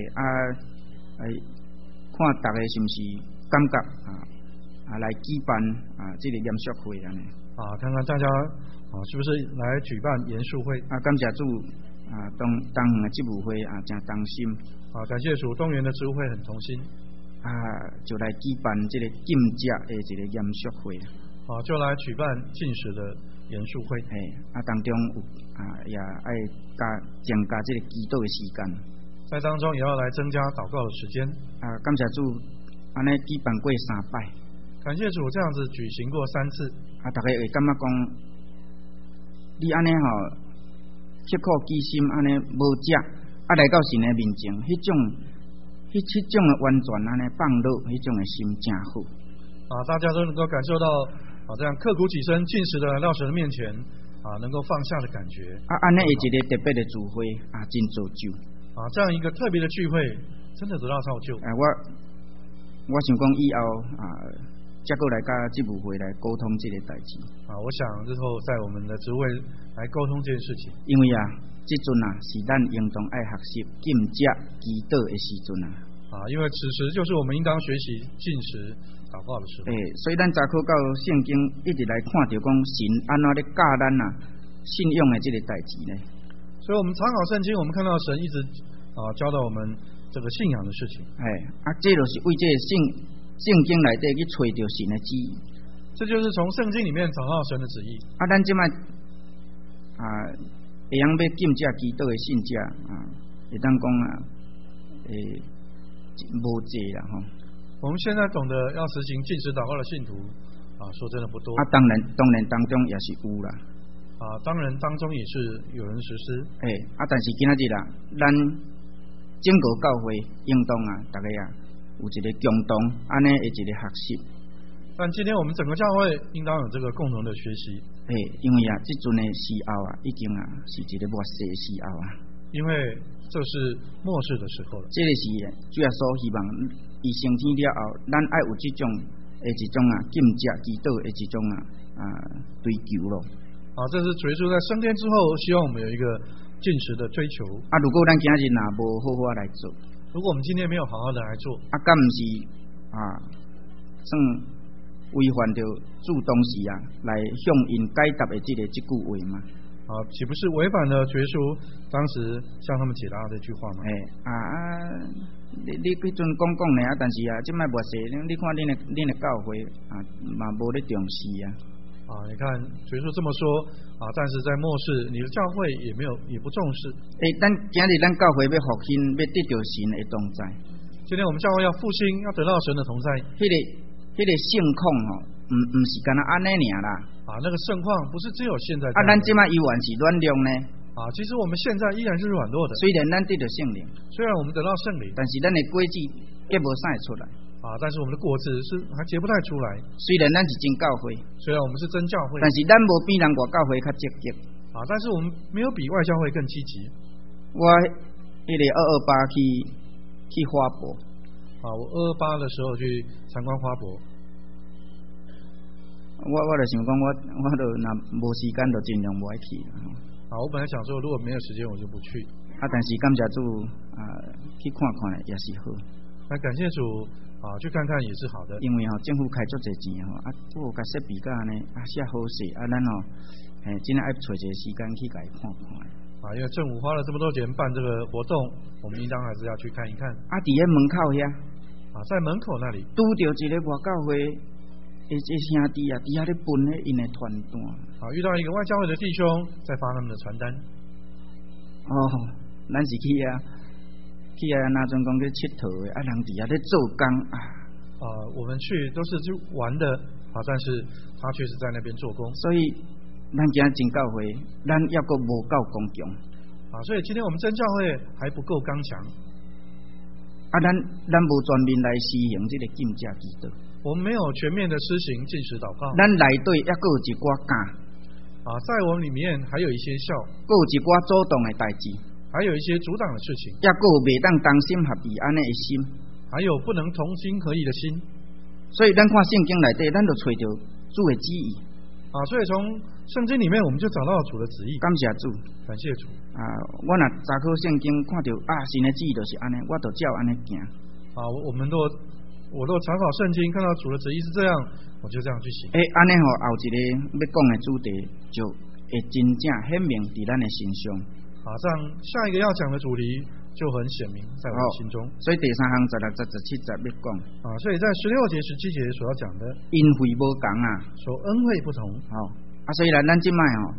A: 看大家是不是感觉来举办这个严肃会
B: 看看大家是不是来举办严肃会
A: 感谢主东园的职务会真同心
B: 感谢主，东园的职务会很同心
A: 就来举办这个禁食的一个严肃会
B: 就来举办禁食的严肃会
A: 当中有也爱增加这个祈祷的时间，
B: 在当中也要来增加祷告的时间
A: 感谢主安尼举办过3摆，
B: 感谢主这样子举行过3次
A: 大家会感觉讲你安尼刻苦己心安尼无食来到神的面前迄种的完全安尼放落迄种的心真好
B: 大家都能够感受到这样刻苦己身禁食的来到神的面前能够放下的感觉
A: 安尼一个特别的聚会真造就
B: 这样一个特别的聚会真的得到造就
A: 我想讲以后再过来甲职务会来沟通这个代志
B: 我想日后在我们的职位来沟通这件事情，
A: 因为这阵是咱应当爱学习禁食祈祷的时阵
B: 因为此时就是我们应当学习禁食祷告的时候
A: 所以咱查考到圣经一直来看到讲神安怎咧教咱信仰的这个代志呢，
B: 所以我们参考圣经，我们看到神一直教导我们这个信仰的事情
A: 这就是为这个圣经内底去找到神的旨意，
B: 这就是从圣经里面找到神的旨意
A: 咱即摆会用要禁食祈祷的信者会当讲无济啦
B: 我们现在懂得要实行禁食祷告的信徒说真的不多
A: 当然当中也是有啦
B: 当然当中也是有人实施
A: 但是今仔日咱整个教会应当大家有一个共同安尼的一个学习，
B: 但今天我们整个教会应当有这个共同的学习
A: 因为这阵的时候已经是一个末世的时候
B: 因为这是末世的时候了，
A: 这个是主要所希望伊升天了后咱爱有这种一种禁食祈祷的一种追求咯
B: 这是主耶稣在升天之后希望我们有一个禁食的追求
A: 如果咱今日无好好来做，
B: 如果我们今天没有好好的来做
A: 敢不是算违反着主当时来向因解答的这句话吗
B: 岂不是违反了主耶稣当时向他们解答的一句话吗
A: 你迄阵讲呢但是这摆末世你看恁的教会嘛无咧重视
B: 你看主耶稣这么说但是在末世你的教会也不重视
A: 今日咱教会要复兴要得到神的同在，
B: 今天我们教会要复兴要得到神的同在，
A: 迄个性控唔是干那安尼尔啦。
B: 那个盛况不是只有现在。
A: 咱即马依然是软弱呢。
B: 其实我们现在依然是软弱的。
A: 虽然咱得到圣灵，
B: 虽然我们得到圣灵，
A: 但是咱的果子结无啥出来。
B: 但是我们的果子还结不太出来。
A: 虽然咱是真教会，
B: 虽然我们是真教会，
A: 但是咱无比人外教会较积极。
B: 但是我们没有比外教会更积极。
A: 我迄个228去花博。
B: 我228的时候去参观花博。
A: 我就想讲，我就若无时间，就尽量不爱去。
B: 我本来想说，如果没有时间，我就不去。
A: 但是感谢主，去看看也是好。
B: 那感谢主，去看看也是好的。
A: 因为政府开足侪钱我甲设备甲安尼写好势，咱真爱找一个时间去甲伊看看。
B: 因为政府花了这么多钱办这个活动，我们应当还是要去看一看。
A: 伫咧门口遐，
B: 在门口那里
A: 拄着一个外教会。这兄弟伫遐咧分咧因的传单。
B: 遇到一个外教会的弟兄在发他们的传单。
A: 咱是去那种讲去佚佗的，人伫遐咧做工
B: 我们去都是去玩的但是他却是在那边做工。
A: 所以咱今真教会，咱抑阁无够刚强。
B: 所以今天我们真教会还不够刚强。
A: 咱无全面来施行这个禁戒祈祷。
B: 我们没有全面的施行禁食祷告。
A: 咱内底抑阁有一寡假。
B: 在我们里面还有一些孝，
A: 阁有一寡主动的代志，
B: 还有一些阻挡的事情，
A: 抑阁有袂当同心合意安尼的心，
B: 还有不能同心合意的心。
A: 所以咱看圣经内底，咱就找到主的旨意。
B: 所以从圣经里面我们就找到主的旨意。
A: 感谢主，
B: 感谢主。
A: 我若查考圣经，看到神的旨意就是安尼，我就照安尼行。
B: 我都查考圣经，看到主的旨意是这样，我就这样去行。
A: 安尼后一个要讲的主题就会真正显明伫咱的心上。
B: 这样下一个要讲的主题就很显明在我们心中。
A: 所以第3行16、17节要讲。
B: 所以在16节、17节所要讲的，
A: 恩惠无同
B: 说恩惠不同。
A: 所以咱即摆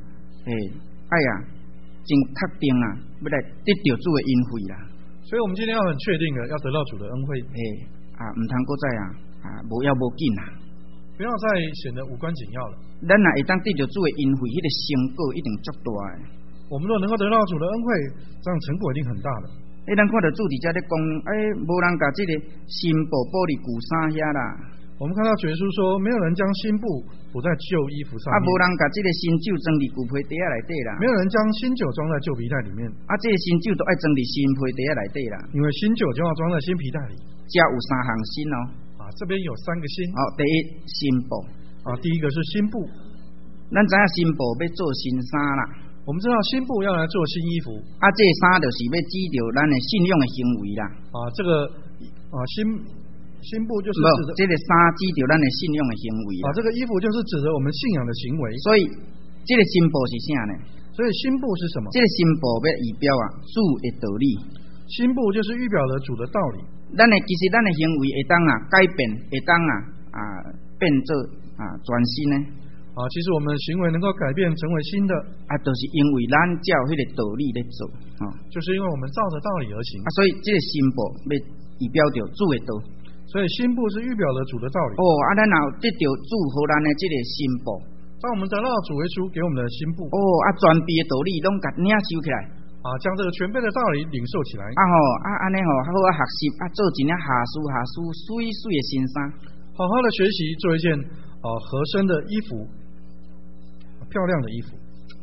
A: 真确定要来得到主的恩惠啦。
B: 所以我们今天要很确定的要得到主的恩惠。
A: 唔通搁再无要无紧
B: 不要再显得无关紧要了。
A: 咱若会当得到主的恩惠，迄个成果一定足大的。
B: 我们若能够得到主的恩惠，这样成果一定很大的。
A: 咱看到主伫遮咧讲，无人甲这个新布补伫旧衫遐啦。
B: 我们看到主耶稣说，没有人将新布补在旧衣服上面。
A: 无人甲这个新酒装伫旧皮袋内底啦。
B: 没有人将新酒装在旧皮袋里面。
A: 这个新酒都爱装伫新皮袋内底啦。
B: 因为新酒就要装在新皮袋里。
A: 遮有3项新
B: 这边有3个新。
A: 第一新布。
B: 第一个是新布。
A: 咱知影新布要做新衫啦。
B: 我们知道新布要来做新衣服。
A: 这个衫就是要指着咱的信仰的行为啦。
B: 这个新布就是指的
A: 这个衫指着咱的信仰的行为啦。
B: 这个衣服就是指着我们信仰的行为。
A: 所以这个新布是啥呢？
B: 所以新布是什么？
A: 这个新布要预表主的道理。
B: 新布就是预表了主的道理。
A: 其实咱的行为会当改变，会当变做全新呢。
B: 其实我们的行为能够改变成为新的，
A: 就是因为咱照迄个道理在做，
B: 就是因为我们照着道理而行。
A: 所以这个新布要预表着主的道。
B: 所以新布是预表了主的道理。
A: 咱若得到主予咱的这个新布，
B: 当我们得到主耶稣给我们的新布，
A: 全备的道理拢甲领受起来。
B: 将这个全备的道理领受起来。
A: 安尼好学习做一件下书水水的新衫，
B: 好好的学习做一件合身的衣服，漂亮的衣服。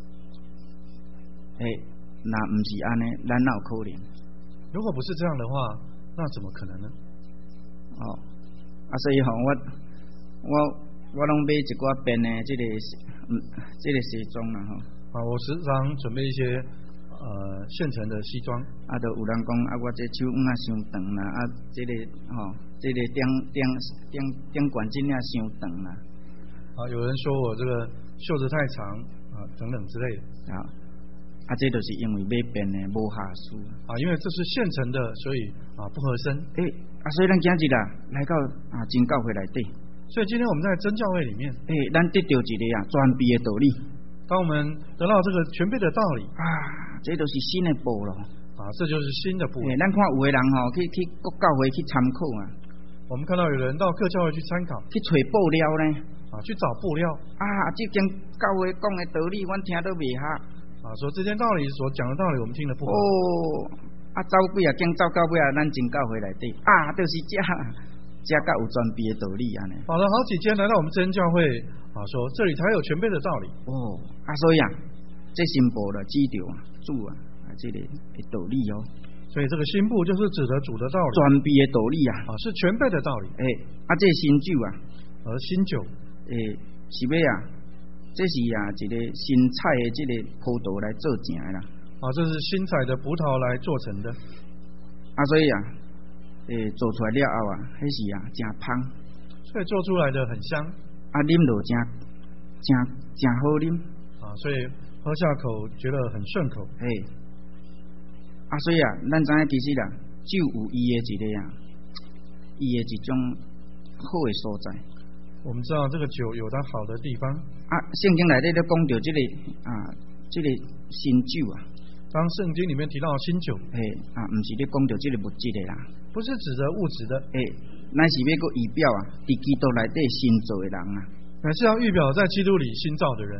A: 那不是安尼，咱哪有可能？
B: 如果不是这样的话，那怎么可能呢？
A: 所以我拢买一寡便的这个西装啦
B: 我时常准备一些现成的西装。
A: 就有人讲我这手伤长啦，这个顶管真正伤长啦。
B: 有人说我这个袖子太长等等之类的。
A: 这就是因为买便的无合适。
B: 因为这是现成的，所以不合身。
A: 所以咱今日来到真教会内底。
B: 所以今天我们在真教会里面，
A: 咱得到一个全备的道理。
B: 当我们得到这个全备的道理，
A: 这就是新的布咯。
B: 这就是新的布。
A: 咱看有的人去各教会去参考
B: 我们看到有人到各教会去参考，
A: 去找布料呢。
B: 去找布料
A: 这间教会讲的道理，阮听都袂合
B: 说这件道理所讲的道理我们听得不好
A: 走几啊间走到尾咱真教会内底就是这较有全备的道理安尼。
B: 跑了好几间来到我们真教会说这里才有全备的道理
A: 所以这新部了指着主这个道理
B: 所以这个新部就是指的主的道理，
A: 全备的道理
B: 是全备的道理。
A: 这新酒
B: 而新酒
A: 是要这是一个新采的这个葡萄来做成的啦。
B: 这是新采的葡萄来做成的。
A: 所以做出来了后那是真香。
B: 所以做出来的很香。
A: 啉落真好啉。
B: 所以喝下口觉得很顺口。
A: 所以咱知影其实啦，酒有伊的一个伊的一种好的所在。
B: 我们知道这个酒有它好的地方。
A: 圣经内底都讲到这个这个新酒
B: 当圣经里面提到新酒，
A: 不是咧讲到这个物质的啦，
B: 不是指着物质的，
A: 乃是要个预表伫基督内底新造的人
B: 乃是要预表在基督里新造的人。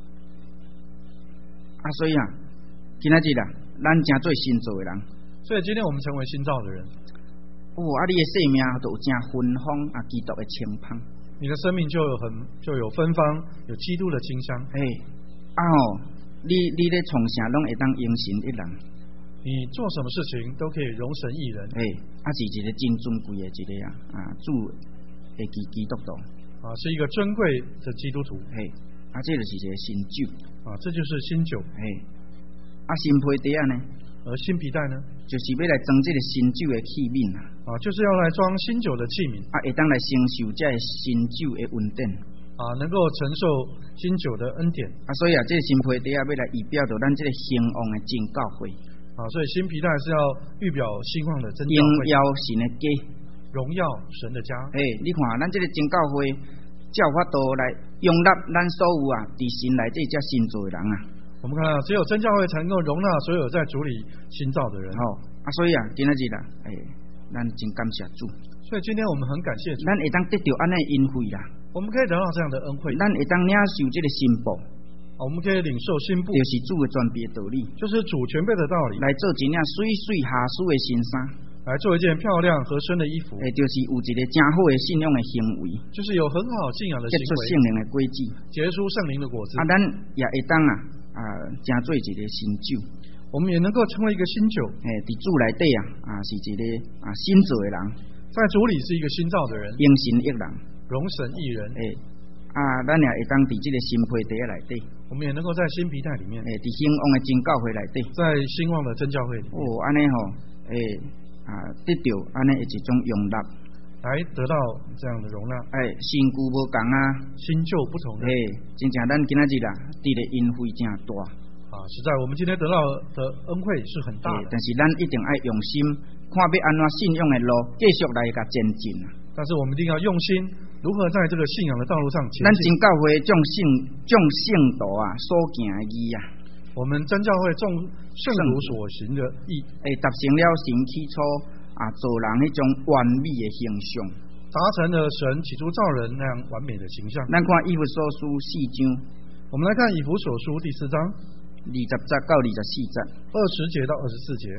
A: 所以今仔日啦，咱真做新造的人。
B: 所以今天我们成为新造的人。
A: 你的生命都有真芬芳基督的清芳。
B: 你的生命就有芬芳，有基督的清香。
A: 你咧从啥拢会当用神一人。
B: 你做什么事情都可以容神一人。
A: 是一个真尊贵的一个主的基督徒。
B: 是一个珍贵的基督徒。
A: 这就是一个新酒。
B: 这就是新酒。
A: 新皮袋呢？
B: 而新皮带呢？
A: 就是要来装这个新酒的器皿
B: 就是要来装新酒的器皿。
A: 会当来承受这新酒的恩典。
B: 能够承受新酒的恩典。
A: 所以这个新皮袋要来预表到咱这个兴旺的真教会。
B: 所以新皮带是要预表兴旺的真教会。
A: 荣耀神的家，
B: 荣耀神的家。
A: 你看咱这个真教会，才有法度来容纳咱所有伫神内底这新造的人
B: 我们看到，只有真教会才能够容纳所有在主里新造的人。
A: 所以今仔日咱真感谢主。
B: 所以今天我们很感谢主，
A: 咱会当得到安尼恩惠啦。
B: 我们可以得到这样的恩惠。
A: 咱会当领受这个新妇。
B: 我们可以领受新妇，
A: 就是主的全备的道理，
B: 就是主全备的道理，
A: 来做一件水水下水的新衫，
B: 来做一件漂亮合身的衣服。
A: 就是有一个真好的信仰的行为，
B: 就是有很好信仰的行为，
A: 结出圣灵的果子，
B: 结出圣灵的果子。
A: 咱也会当真做一个新酒，
B: 我们也能够成为一个新酒。
A: 伫主内底是一个新造的人，
B: 在主里是一个新造的人，
A: 用神一人，
B: 容神一人。
A: 咱也会当伫这个新皮袋内底，
B: 我们也能够在新皮袋里面，
A: 伫兴旺的真教会内底，
B: 在兴旺的真教会里面，
A: 安尼得到安尼一种容纳，
B: 来得到这样的容纳。
A: 新旧无同
B: 新旧不同的。
A: 真正咱今仔日得的恩惠真大。
B: 实在我们今天得到的恩惠是很大的。
A: 但是咱一定要用心，看要安怎信仰的路继续来甲前进。
B: 但是我们一定要用心，如何在这个信仰的道路上前进。
A: 咱真教会众圣徒所行的义
B: 我们真教会众圣徒所行的义，
A: 达成了神起初做人迄种完美的形象，
B: 达成了神起初造人那样完美的形象。
A: 咱看以弗所书4章，
B: 我们来看以弗所书第4章
A: 20节到24节
B: ，20节到24节。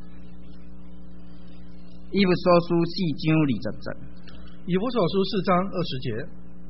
A: 以弗所书4章20节，
B: 以弗所书4章20节。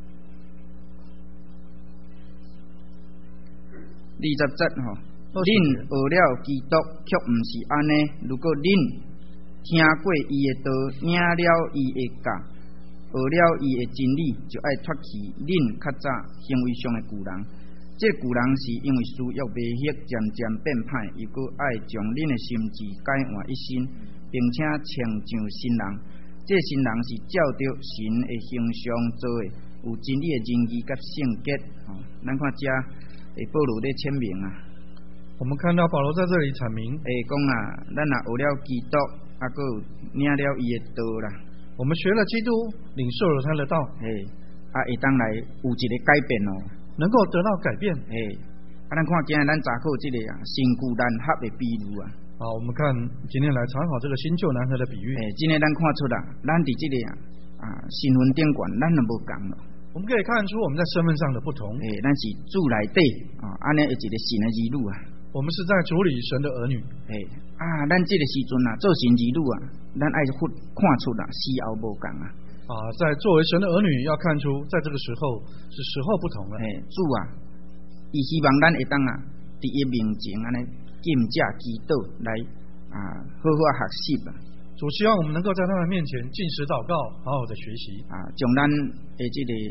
A: 20节恁学了基督，却不是安尼。如果恁听过伊的道，领了伊的教，学了伊的真理，就爱脱去恁较早行为上的旧人。这旧人是因为需要未血，渐渐变歹，又搁爱将恁的心智改换一新，并且穿上新人。这新人是照着神的形象做的，有真理的仁义甲圣洁。咱看这保罗在签名
B: 我们看到保罗在这里阐明，
A: 讲咱学了基督，搁领了伊的道啦。
B: 我们学了基督，领受了他的道，
A: 会当来有一个改变
B: 能够得到改变。
A: 咱看今日咱查考这个新旧难合的比喻
B: 我们看今天来查考这个新旧难合的比喻。
A: 今天咱看出啦，咱伫这个身份顶悬，咱都无共了。
B: 我们可以看出我们在身份上的不同。
A: 咱是主内底安尼有一个神的儿女啊。
B: 我们是在主里神的儿女。
A: 咱这个时阵做神儿女啊，咱爱看出啦，时候无共啊。
B: 在作为神的儿女，要看出在这个时候是时候不同了。
A: 主啊，伊希望咱会当伫伊面前安尼敬者祈祷来好好学习啊。
B: 主希望我们能够在他的面前禁食祷告，好好的学习
A: 将咱的这个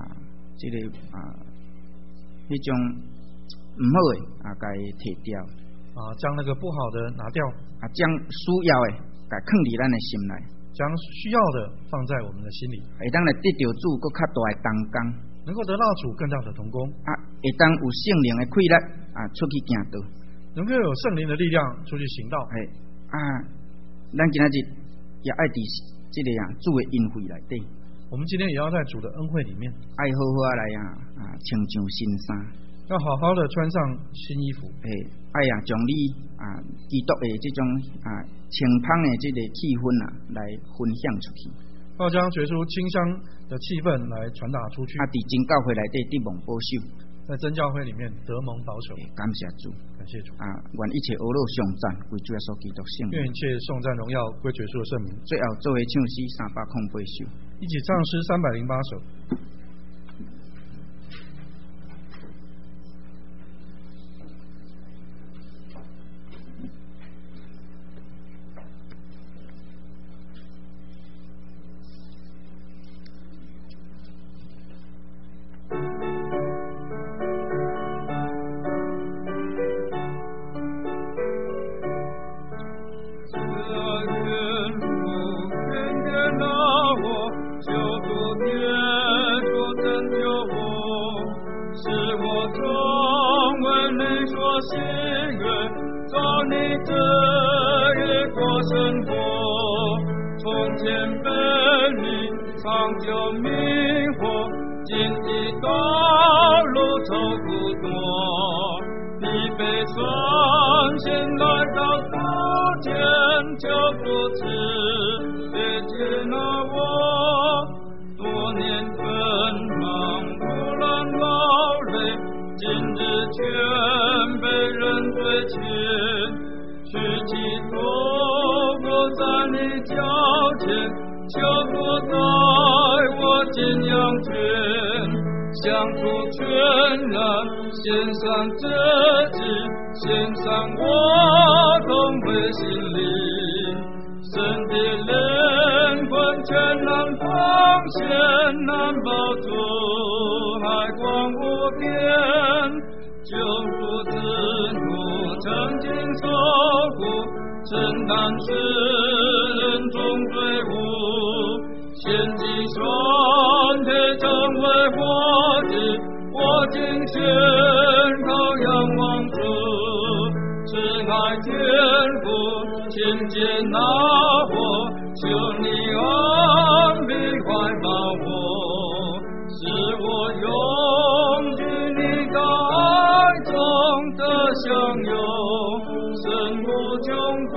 A: 迄种唔好的甲伊摕掉
B: 将那个不好的拿掉
A: 将需要的甲放伫咱的心内，
B: 将需要的放在我们的心里，
A: 会当来得到主更较大的同工，
B: 能够得到主更大的同工
A: 会当有圣灵的气力出去行道，
B: 能够有圣灵的力量出去行道。
A: 咱今仔日也爱伫这个主的恩惠内底，
B: 我们今天也要在主的恩惠里面，
A: 爱好好来穿上新衫，
B: 要好好的穿上新衣服。
A: 爱将你基督的这种清芳的这个气氛来分享出去，
B: 要将结出清香的气氛来传达出去。
A: 伫真教会内底得蒙保守，
B: 在真教会里面得蒙保守。
A: 感谢主，
B: 感谢主
A: 愿一切欧乐颂赞归主耶稣基督圣名，
B: 愿一切颂赞荣耀归主耶稣的圣名。
A: 最后作为唱诗308首，
B: 一起唱诗308首。
C: 享有生无穷。